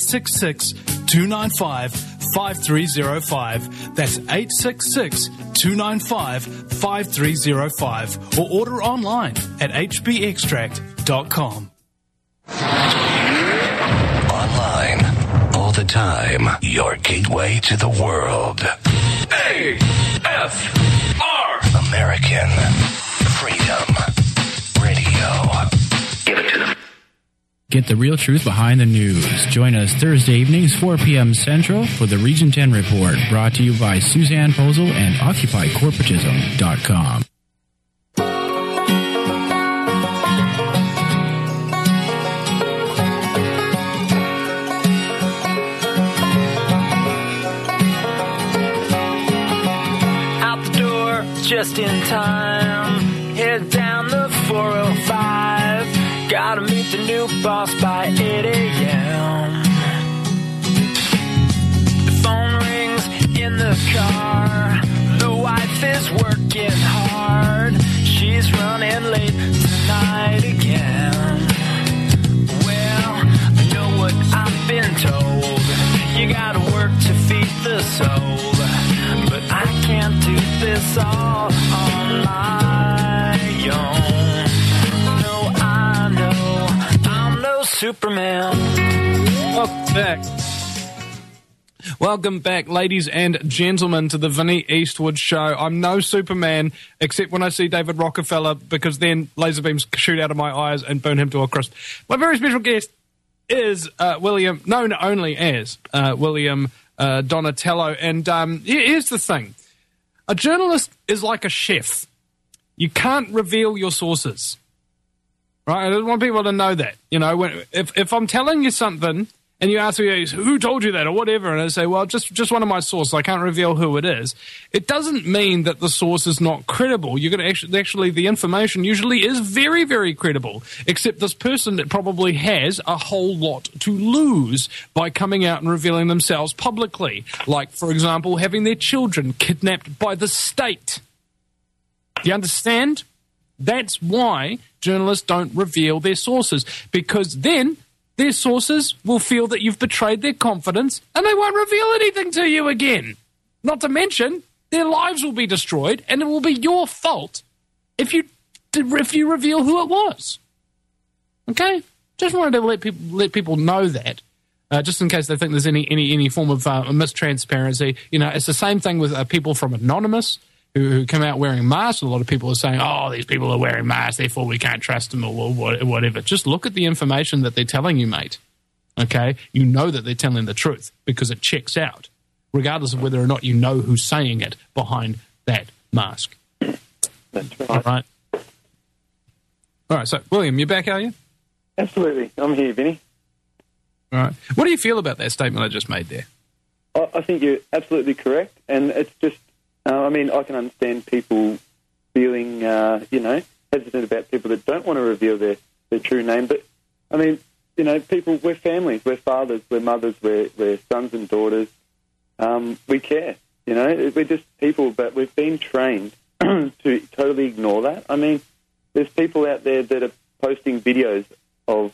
[SPEAKER 3] 866-295-5305. That's 866-295-5305. Or order online at hbextract.com.
[SPEAKER 8] Online, all the time, your gateway to the world. AFR! American Freedom Radio. Give it to them.
[SPEAKER 15] Get the real truth behind the news. Join us Thursday evenings, 4 p.m. Central for the Region 10 Report, brought to you by Suzanne Posel and OccupyCorporatism.com.
[SPEAKER 16] Just in time, head down the 405. Gotta meet the new boss by 8 a.m. The phone rings in the car. The wife is working hard. She's running late tonight again. Well, I know what I've been told. You gotta work to feed the soul. But I can't do this all on my own. No, I know I'm no Superman.
[SPEAKER 1] Welcome back, ladies and gentlemen, to the Vinnie Eastwood Show. I'm no Superman, except when I see David Rockefeller, because then laser beams shoot out of my eyes and burn him to a crisp. My very special guest is William, known only as William Donatello. And here's the thing. A journalist is like a chef. You can't reveal your sources. Right? I just want people to know that. You know, if I'm telling you something and you ask me, who told you that or whatever, and I say, well, just one of my sources, I can't reveal who it is, it doesn't mean that the source is not credible. You're going to actually, the information usually is very, very credible, except this person that probably has a whole lot to lose by coming out and revealing themselves publicly. Like, for example, having their children kidnapped by the state. Do you understand? That's why journalists don't reveal their sources, because then their sources will feel that you've betrayed their confidence and they won't reveal anything to you again. Not to mention, their lives will be destroyed and it will be your fault if you reveal who it was. Okay? Just wanted to let people know that, just in case they think there's any form of mistransparency. You know, it's the same thing with people from Anonymous who come out wearing masks. A lot of people are saying, oh, these people are wearing masks, therefore we can't trust them or whatever. Just look at the information that they're telling you, mate. Okay? You know that they're telling the truth because it checks out, regardless of whether or not you know who's saying it behind that mask.
[SPEAKER 2] That's right.
[SPEAKER 1] All right. All right, so, William, you back, are you?
[SPEAKER 2] Absolutely. I'm here, Vinny.
[SPEAKER 1] All right. What do you feel about that statement I just made there?
[SPEAKER 2] I think you're absolutely correct, and it's just, I mean, I can understand people feeling, hesitant about people that don't want to reveal their true name. But, I mean, people, we're families, we're fathers, we're mothers, we're sons and daughters. We care, We're just people, but we've been trained to totally ignore that. I mean, there's people out there that are posting videos of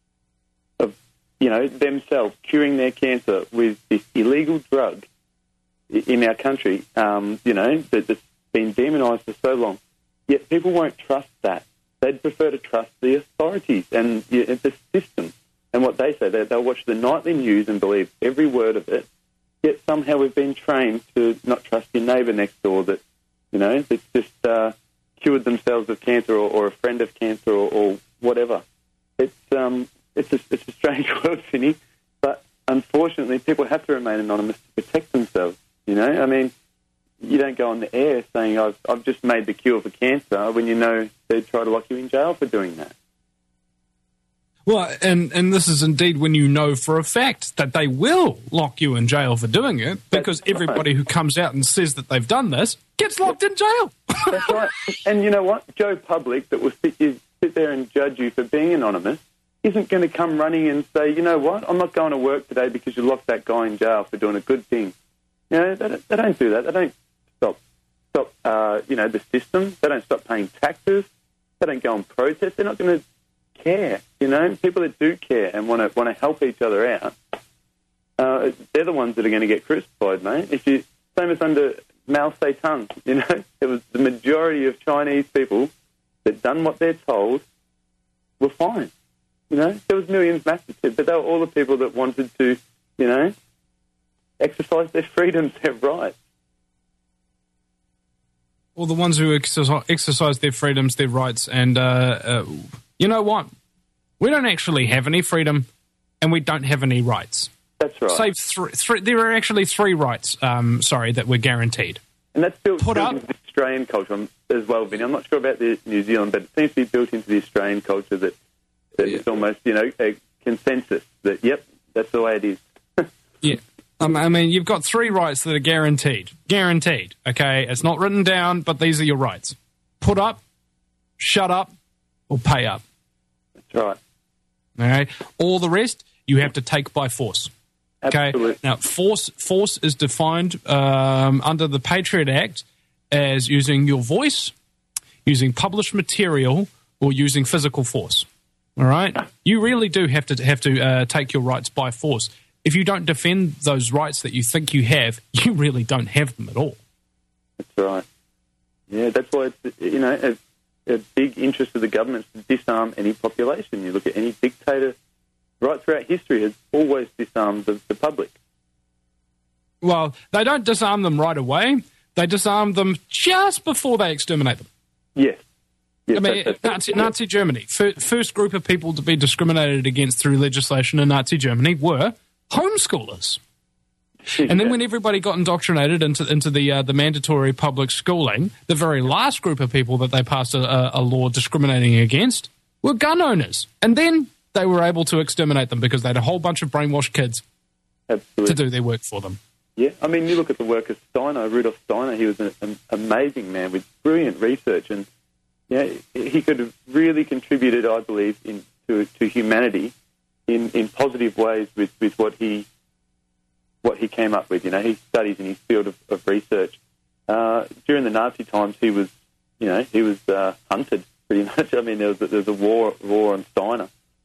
[SPEAKER 2] themselves curing their cancer with this illegal drug in our country, that's been demonised for so long. Yet people won't trust that. They'd prefer to trust the authorities and the system and what they say. They'll watch the nightly news and believe every word of it. Yet somehow we've been trained to not trust your neighbour next door that's just cured themselves of cancer or a friend of cancer or whatever. It's a strange world, Vinny, but unfortunately people have to remain anonymous to protect themselves. I mean, you don't go on the air saying, I've just made the cure for cancer, when they'd try to lock you in jail for doing that.
[SPEAKER 1] Well, and this is indeed when you know for a fact that they will lock you in jail for doing it, because everybody who comes out and says that they've done this gets locked in jail.
[SPEAKER 2] That's right. And you know what? Joe Public, that will sit there and judge you for being anonymous, isn't going to come running and say, you know what, I'm not going to work today because you locked that guy in jail for doing a good thing. They don't do that. They don't stop the system. They don't stop paying taxes. They don't go and protest. They're not going to care. People that do care and want to help each other out, they're the ones that are going to get crucified, mate. Same as under Mao Zedong, it was the majority of Chinese people that done what they're told were fine. There was millions massacred, but they were all the people that wanted to, exercise their freedoms, their rights.
[SPEAKER 1] Well, the ones who exercise their freedoms, their rights, and you know what? We don't actually have any freedom, and we don't have any rights.
[SPEAKER 2] That's right.
[SPEAKER 1] Save three. There are actually 3 rights, that we're guaranteed.
[SPEAKER 2] And that's built into the Australian culture as well, Vinny. I'm not sure about the New Zealand, but it seems to be built into the Australian culture that it's almost, a consensus that, yep, that's the way it is.
[SPEAKER 1] Yeah. I mean, you've got 3 rights that are guaranteed. Guaranteed, okay? It's not written down, but these are your rights. Put up, shut up, or pay up.
[SPEAKER 2] That's right.
[SPEAKER 1] All right? All the rest, you have to take by force. Okay?
[SPEAKER 2] Absolutely.
[SPEAKER 1] Now, force is defined under the Patriot Act as using your voice, using published material, or using physical force. All right? You really do have to take your rights by force. If you don't defend those rights that you think you have, you really don't have them at all.
[SPEAKER 2] That's right. Yeah, that's why it's, a big interest of the government to disarm any population. You look at any dictator right throughout history has always disarmed the public.
[SPEAKER 1] Well, they don't disarm them right away. They disarm them just before they exterminate them.
[SPEAKER 2] Yes.
[SPEAKER 1] I mean, Nazi Germany, first group of people to be discriminated against through legislation in Nazi Germany were homeschoolers. And then when everybody got indoctrinated into the mandatory public schooling, the very last group of people that they passed a law discriminating against were gun owners. And then they were able to exterminate them because they had a whole bunch of brainwashed kids to do their work for them.
[SPEAKER 2] Yeah, I mean, you look at the work of Steiner, Rudolf Steiner. He was an amazing man with brilliant research, and he could have really contributed, I believe, to humanity in positive ways with what he came up with. He studies in his field of research. During the Nazi times, he was hunted pretty much. I mean, there was a war on Steiner.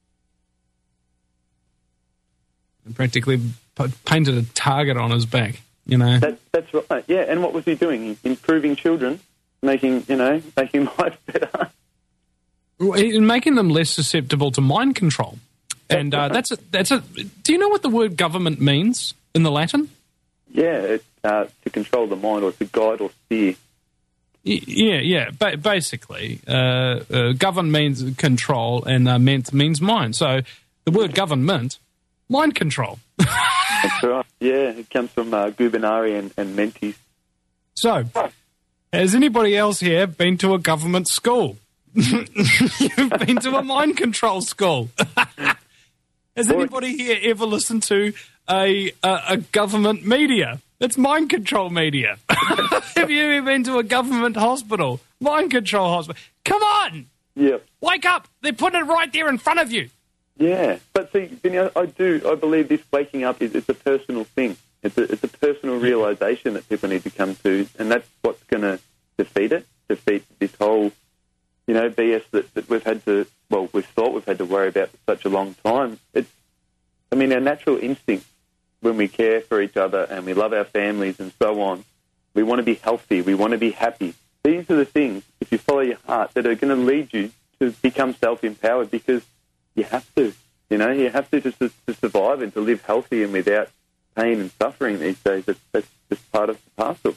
[SPEAKER 1] Practically painted a target on his back.
[SPEAKER 2] That's right. Yeah, and what was he doing? Improving children, making life better.
[SPEAKER 1] In making them less susceptible to mind control. And that's a. Do you know what the word government means in the Latin?
[SPEAKER 2] Yeah, it's to control the mind or to guide or steer.
[SPEAKER 1] Yeah. Basically, govern means control and ment means mind. So the word government, mind control.
[SPEAKER 2] That's right. Yeah, it comes from gubernare and mentis.
[SPEAKER 1] So, has anybody else here been to a government school? You've been to a mind control school. Has anybody here ever listened to a government media? It's mind control media. Have you ever been to a government hospital? Mind control hospital. Come on!
[SPEAKER 2] Yeah.
[SPEAKER 1] Wake up! They're putting it right there in front of you.
[SPEAKER 2] Yeah, but see, Vinny, I believe this waking up it's a personal thing. It's a personal realisation that people need to come to, and that's what's going to defeat this whole, BS that we've thought we've had to worry about for such a long time. Our natural instinct when we care for each other and we love our families and so on, we want to be healthy, we want to be happy. These are the things, if you follow your heart, that are going to lead you to become self-empowered, because you have to. You have to just to survive and to live healthy and without pain and suffering these days. That's just part of the parcel.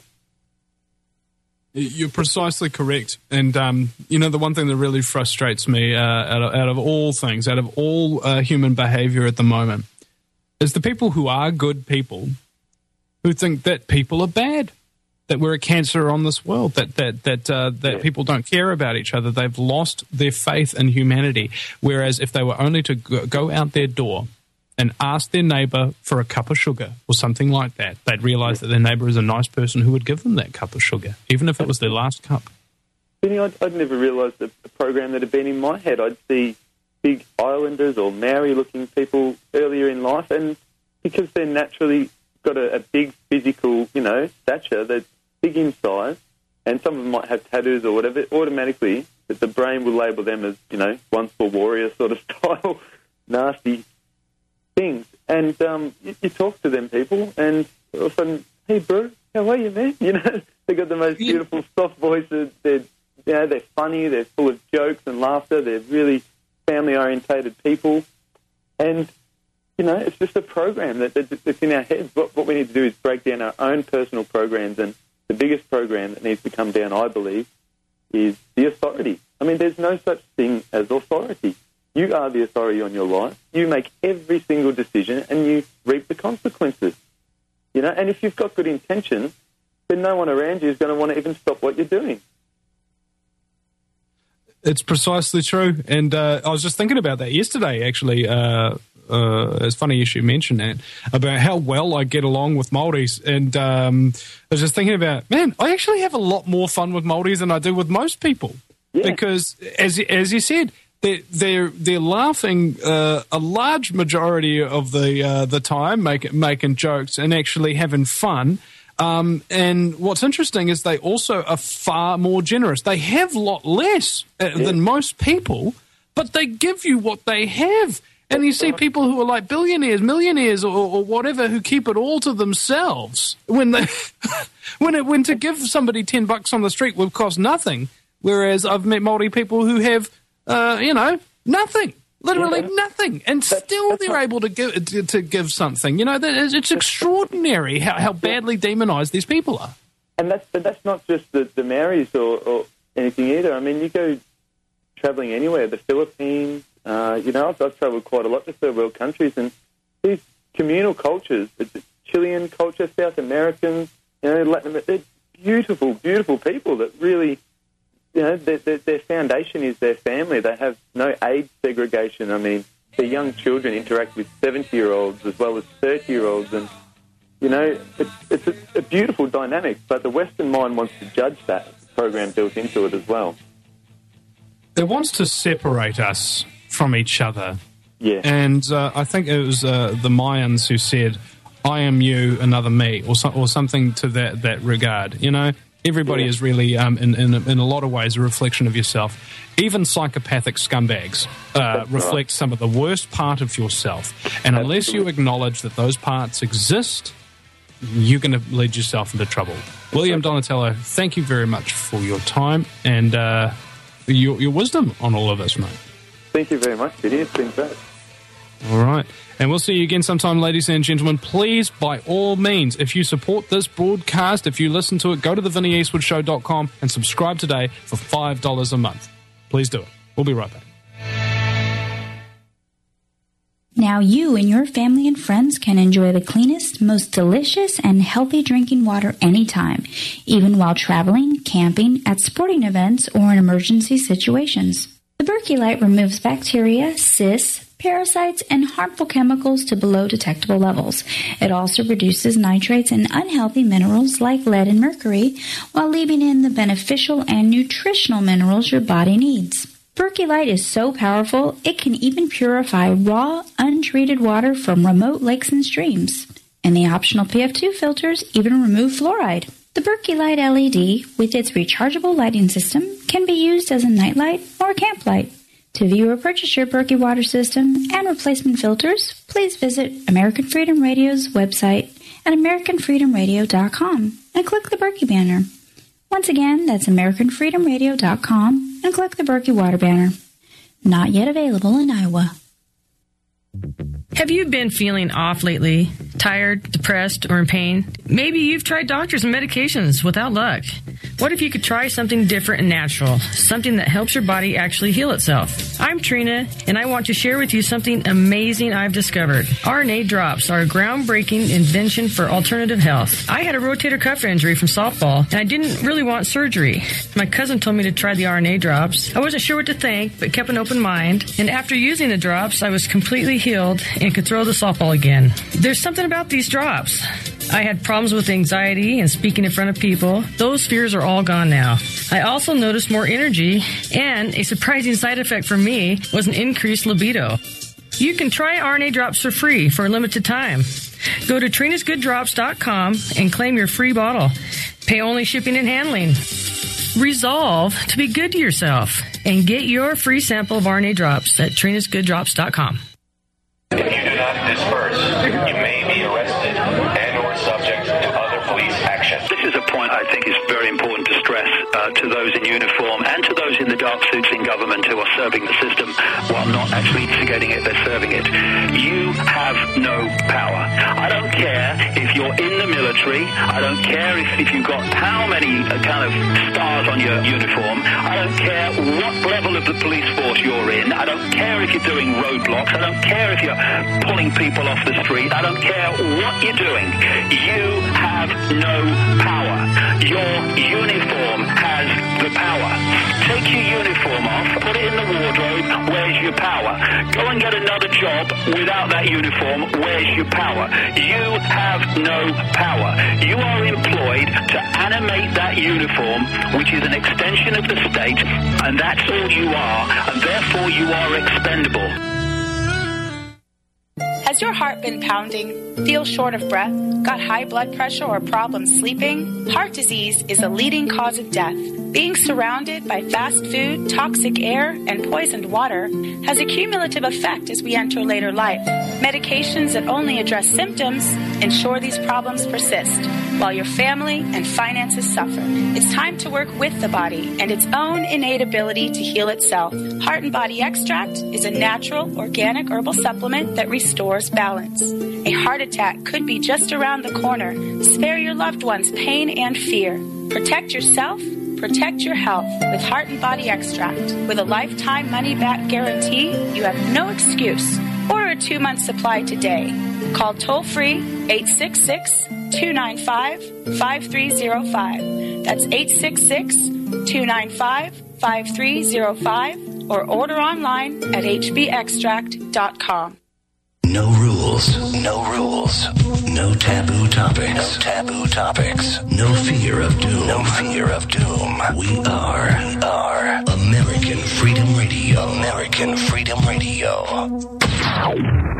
[SPEAKER 1] You're precisely correct. And, the one thing that really frustrates me out of all things, out of all human behavior at the moment, is the people who are good people who think that people are bad, that we're a cancer on this world, that people don't care about each other. They've lost their faith in humanity. Whereas if they were only to go out their door and ask their neighbour for a cup of sugar or something like that, they'd realise that their neighbour is a nice person who would give them that cup of sugar, even if it was their last cup.
[SPEAKER 2] Benny, I'd never realised the program that had been in my head. I'd see big islanders or Maori-looking people earlier in life, and because they're naturally got a big physical, stature, they're big in size, and some of them might have tattoos or whatever, automatically the brain will label them as, once for warrior sort of style, nasty things. And you talk to them people, and all of a sudden, hey, bro, how are you, man? They've got the most beautiful, soft voices. They're funny, they're full of jokes and laughter, they're really family-orientated people. And, it's just a program that's in our heads. What we need to do is break down our own personal programs, and the biggest program that needs to come down, I believe, is the authority. There's no such thing as authority. You are the authority on your life. You make every single decision, and you reap the consequences. And if you've got good intentions, then no one around you is going to want to even stop what you're doing.
[SPEAKER 1] It's precisely true. And I was just thinking about that yesterday, actually. It's funny you should mention that, about how well I get along with Māoris. And I was just thinking about, man, I actually have a lot more fun with Māoris than I do with most people. Yeah. Because, as you said, they're laughing a large majority of the time, making jokes and actually having fun. And what's interesting is they also are far more generous. They have a lot less than most people, but they give you what they have. And you see people who are like billionaires, millionaires, or whatever, who keep it all to themselves. When when to give somebody $10 on the street would cost nothing, whereas I've met Māori people who have, nothing, literally nothing, and still they're able to give something. It's extraordinary how badly demonised these people are.
[SPEAKER 2] And that's not just the Maoris or anything either. You go travelling anywhere, the Philippines. I've travelled quite a lot to third world countries, and these communal cultures, the Chilean culture, South Americans, Latin America, they're beautiful, beautiful people that really, their foundation is their family. They have no age segregation. their young children interact with 70-year-olds as well as 30-year-olds, and you know, it's a beautiful dynamic. But the Western mind wants to judge that program built into it as well.
[SPEAKER 1] It wants to separate us from each other.
[SPEAKER 2] Yeah.
[SPEAKER 1] And I think it was the Mayans who said, I am you, another me, or something to that regard. You know, everybody is really, in a lot of ways, a reflection of yourself. Even psychopathic scumbags reflect some of the worst part of yourself. And unless you acknowledge that those parts exist, you're going to lead yourself into trouble. William Donatello, thank you very much for your time and your wisdom on all of this, mate.
[SPEAKER 2] Thank you very much, Vinny. It's been great.
[SPEAKER 1] All right. And we'll see you again sometime, ladies and gentlemen. Please, by all means, if you support this broadcast, if you listen to it, go to thevinnieeastwoodshow.com and subscribe today for $5 a month. Please do it. We'll be right back.
[SPEAKER 17] Now you and your family and friends can enjoy the cleanest, most delicious, and healthy drinking water anytime, even while traveling, camping, at sporting events, or in emergency situations. The Berkey Light removes bacteria, cysts, parasites, and harmful chemicals to below detectable levels. It also reduces nitrates and unhealthy minerals like lead and mercury, while leaving in the beneficial and nutritional minerals your body needs. Berkey Light is so powerful, it can even purify raw, untreated water from remote lakes and streams. And the optional PF2 filters even remove fluoride. The Berkey Light LED, with its rechargeable lighting system, can be used as a nightlight or a camp light. To view or purchase your Berkey water system and replacement filters, please visit American Freedom Radio's website at AmericanFreedomRadio.com and click the Berkey banner. Once again, that's AmericanFreedomRadio.com and click the Berkey water banner. Not yet available in Iowa.
[SPEAKER 5] Have you been feeling off lately? Tired, depressed, or in pain? Maybe you've tried doctors and medications without luck. What if you could try something different and natural? Something that helps your body actually heal itself. I'm Trina, and I want to share with you something amazing I've discovered. RNA drops are a groundbreaking invention for alternative health. I had a rotator cuff injury from softball, and I didn't really want surgery. My cousin told me to try the RNA drops. I wasn't sure what to think, but kept an open mind. And after using the drops, I was completely healed and could throw the softball again. There's something about these drops. I had problems with anxiety and speaking in front of people. Those fears are all gone now. I also noticed more energy, and a surprising side effect for me was an increased libido. You can try RNA drops for free for a limited time. Go to TrinasGoodDrops.com and claim your free bottle. Pay only shipping and handling. Resolve to be good to yourself and get your free sample of RNA drops at TrinasGoodDrops.com.
[SPEAKER 18] If you do not disperse, you may be arrested and or subject to other police action.
[SPEAKER 19] This is a point I think is very important to stress to those in uniform and to those in the dark suits in government who are serving the system while not actually instigating it, they're serving it. You have no power. I don't care if you're in the military. I don't care if you've got how many kind of stars on your uniform. I don't care what level of the police force you're in. I don't care if you're doing roadblocks. I don't care if you're pulling people off the street. I don't care what you're doing. You have no power. Your uniform has the power. Take your uniform off, put it in the wardrobe, where's your power? Go and get another job without that uniform, where's your power? You have no power. You are employed to animate that uniform, which is an extension of the state, and that's all you are, and therefore you are expendable.
[SPEAKER 20] Has your heart been pounding? Feel short of breath? Got high blood pressure or problems sleeping? Heart disease is a leading cause of death. Being surrounded by fast food, toxic air, and poisoned water has a cumulative effect as we enter later life. Medications that only address symptoms ensure these problems persist, while your family and finances suffer. It's time to work with the body and its own innate ability to heal itself. Heart and Body Extract is a natural, organic herbal supplement that restores balance. A heart attack could be just around the corner. Spare your loved ones pain and fear. Protect yourself. Protect your health with Heart and Body Extract. With a lifetime money-back guarantee, you have no excuse. Order a 2-month supply today. Call toll-free 866-295-5305. That's 866-295-5305. or order online at hbextract.com.
[SPEAKER 8] No rules, no rules, no taboo topics, no taboo topics, no fear of doom, no fear of doom. We are American Freedom Radio, American Freedom Radio.